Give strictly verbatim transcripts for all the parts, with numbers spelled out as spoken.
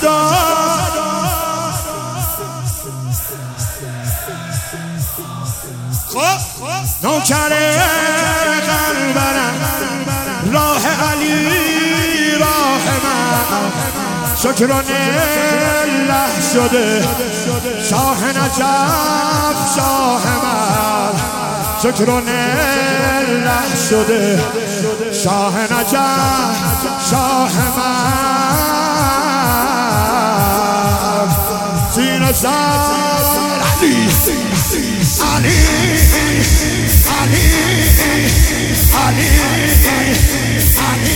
صدا نوکر قلبم راه علی راه من شکرانه له شده شاه نجف شاه من شکرانه له شده شاه نجف شاه من سینه سر علی علی علی علی علی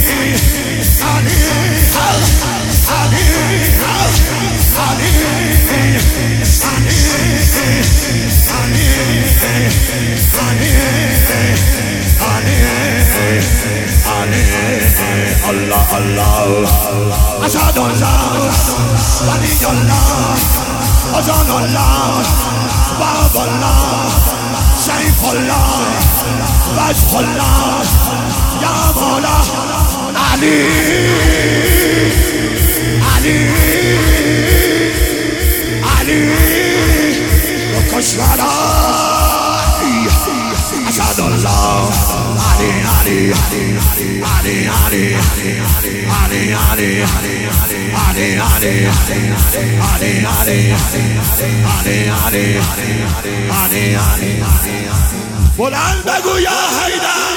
الله الله أشهد أن لا ولي الله أذان الله باب الله سيف الله وجه الله يا مولا علي علي علي وكشفنا أشهد الله علي علي علي علي علي علي علي علي علي علي علي علي بلند بگو یا حیدر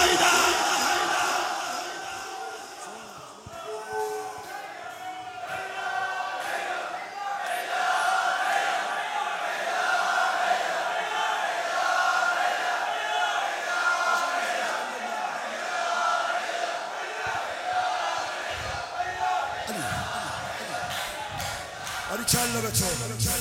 آری کله به تو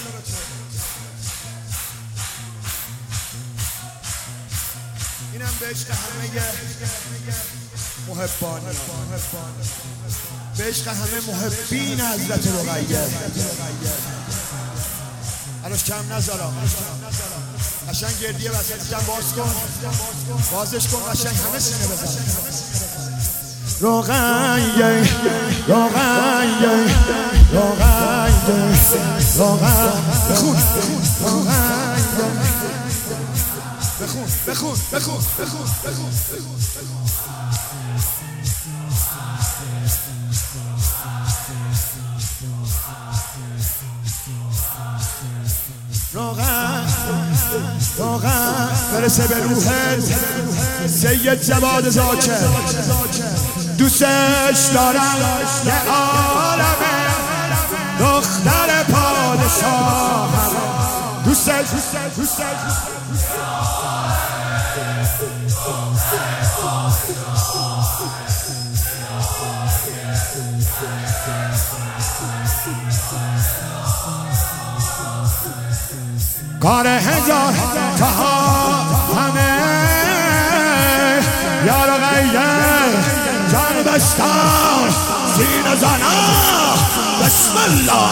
اینم به عشق همه محبان به عشق همه محبین حضرت رقیه الانش کم نذارم قشنگ گردیه وسطیشم باز کن بازش کن قشنگ همه سینه بزن رقیه رقیه رقیه رقیه بخون بخون بخون بخون بخون بخون بخون روغن روغن برسه به روحت سید جواد زاکر دوستش دارم یه عالمه دختر پادشاه دوستش دوستش دوستش کار هزار تها همه یار غیر جان بستان سینه زنا بسم الله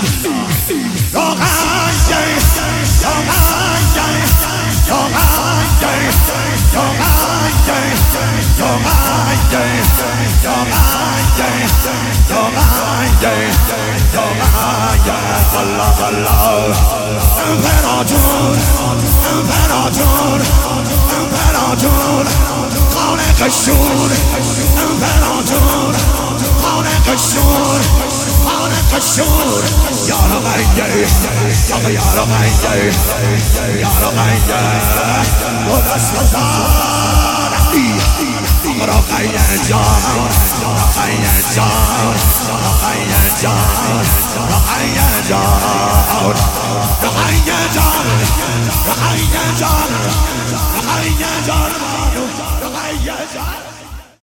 روغنگه روغنگه روغنگه روغنگه روغنگه روغنگه روغنگه روغنگه الله الله امپراتور امپراتور امپراتور خالق شور امپراتور خالق شور خالق شور یا رقیه یا رقیه یا رقیه و دست بزار رقیه جان رقیه جان رقیه جان رقیه جان رقیه جان رقیه جان رقیه جان رقیه جان